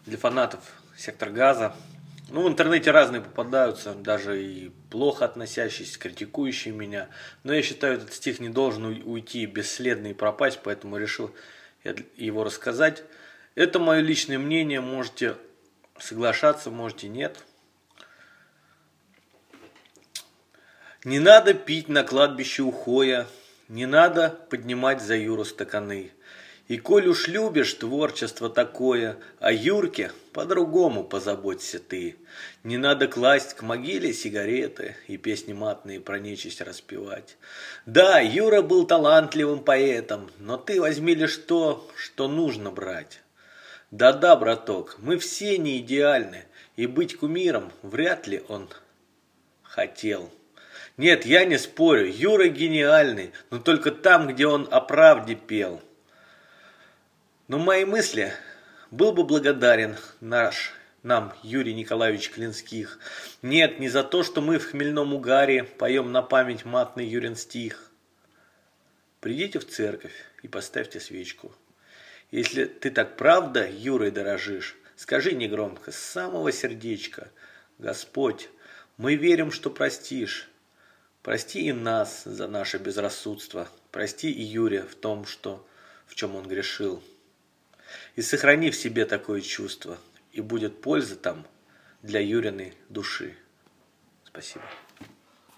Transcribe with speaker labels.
Speaker 1: для фанатов «Сектор газа». Ну, в интернете разные попадаются, даже и плохо относящиеся, критикующие меня. Но я считаю, этот стих не должен уйти бесследно и пропасть, поэтому решил его рассказать. Это мое личное мнение, можете соглашаться, можете нет. Не надо пить на кладбище ухоя, не надо поднимать за Юру стаканы. И коль уж любишь творчество такое, о Юрке по-другому позаботься ты. Не надо класть к могиле сигареты и песни матные про нечисть распевать. Да, Юра был талантливым поэтом, но ты возьми лишь то, что нужно брать. Да-да, браток, мы все не идеальны, и быть кумиром вряд ли он хотел. Нет, я не спорю, Юра гениальный, но только там, где он о правде пел. Но мои мысли был бы благодарен нам Юрий Николаевич Клинских. Нет, не за то, что мы в хмельном угаре поем на память матный Юрин стих. Придите в церковь и поставьте свечку. Если ты так правда Юрой дорожишь, скажи негромко, с самого сердечка: Господь, мы верим, что простишь. Прости и нас за наше безрассудство. Прости и Юрия в чем он грешил. И сохрани в себе такое чувство, и будет польза там для Юриной души. Спасибо.